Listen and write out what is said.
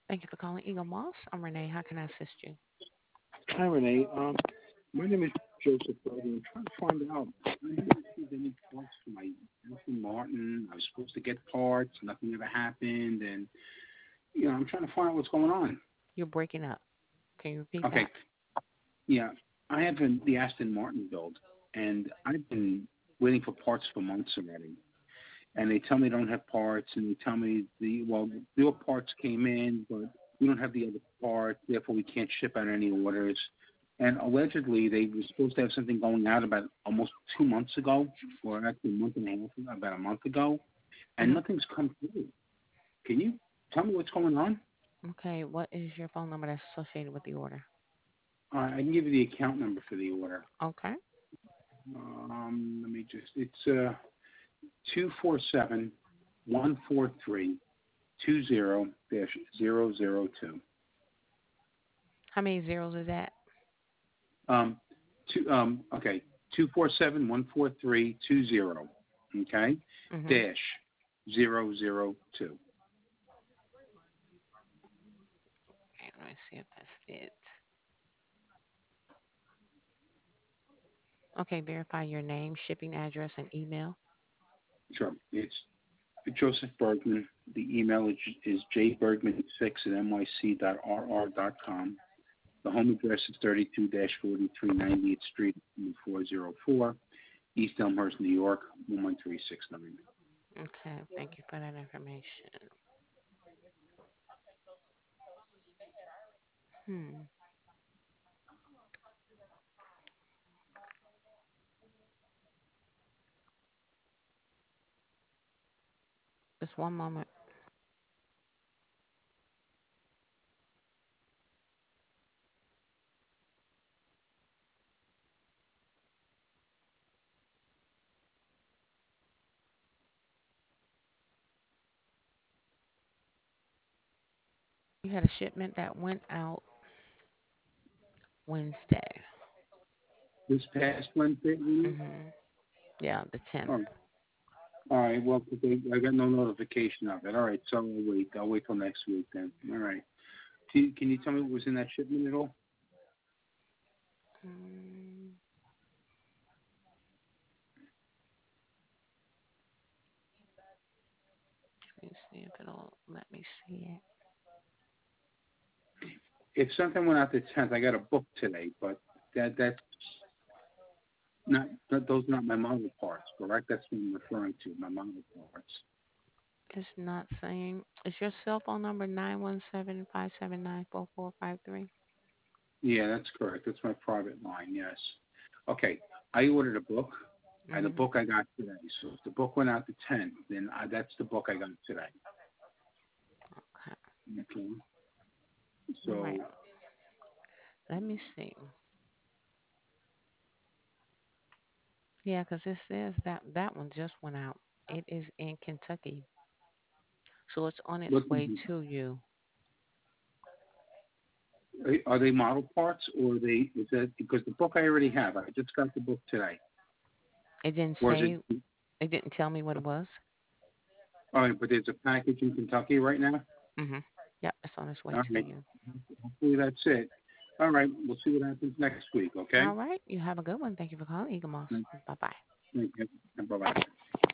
Thank you for calling Eagle Moss. I'm Renee. How can I assist you? Hi, Renee. My name is Joseph Brody. I'm trying to find out. I haven't received any parts for my Aston Martin. I was supposed to get parts. Nothing ever happened. And, I'm trying to find out what's going on. You're breaking up. Can you repeat Okay. that? Yeah. I have the Aston Martin build, and I've been waiting for parts for months already. And they tell me they don't have parts, and they tell me your parts came in, but we don't have the other parts, therefore we can't ship out any orders. And allegedly, they were supposed to have something going out about almost 2 months ago, or actually a month and a half, about a month ago, and Hmm. nothing's come through. Can you tell me what's going on? Okay. What is your phone number that's associated with the order? I can give you the account number for the order. Okay. Let me just, it's 247-143-20-002. How many zeros is that? Um, okay, 247-143-20. Okay, Mm-hmm. dash 002. Okay, let me see if that's it. Okay, verify your name, shipping address, and email. Sure. It's Joseph Bergman. The email is jbergman6 at nyc.rr.com. The home address is 32-43 90th Street, 404, East Elmhurst, New York, 11369. Okay, thank you for that information. Hmm. Just one moment. You had a shipment that went out Wednesday. This past Wednesday, Mm-hmm. Yeah, the 10th. oh, all right. Well, I got no notification of it. All right, so I'll wait. I'll wait till next week then. All right. Can you tell me what was in that shipment at all? Mm, let me see if it'll let me see it. If something went out the 10th, I got a book today, but that's those are not my model parts, correct? That's what I'm referring to, my model parts. It's not saying. Is your cell phone number 917-579-4453? Yeah, that's correct. That's my private line. Yes. Okay. I ordered a book, and the Mm-hmm. book I got today. So if the book went out the 10th, then that's the book I got today. Okay. Okay. All right. So Let me see. Yeah, because it says that that one just went out. It is in Kentucky, so it's on its what way to you. are they model parts, or are they is that because the book I already have? I just got the book today, It didn't or is say. it? It didn't tell me what it was. All right, but there's a package in Kentucky right now. Mm-hmm. Yep, it's on its way All to right. you. Hopefully that's it. All right. We'll see what happens next week. Okay. All right. You have a good one. Thank you for calling Eagle Moss. Thank Bye bye. you. Bye bye.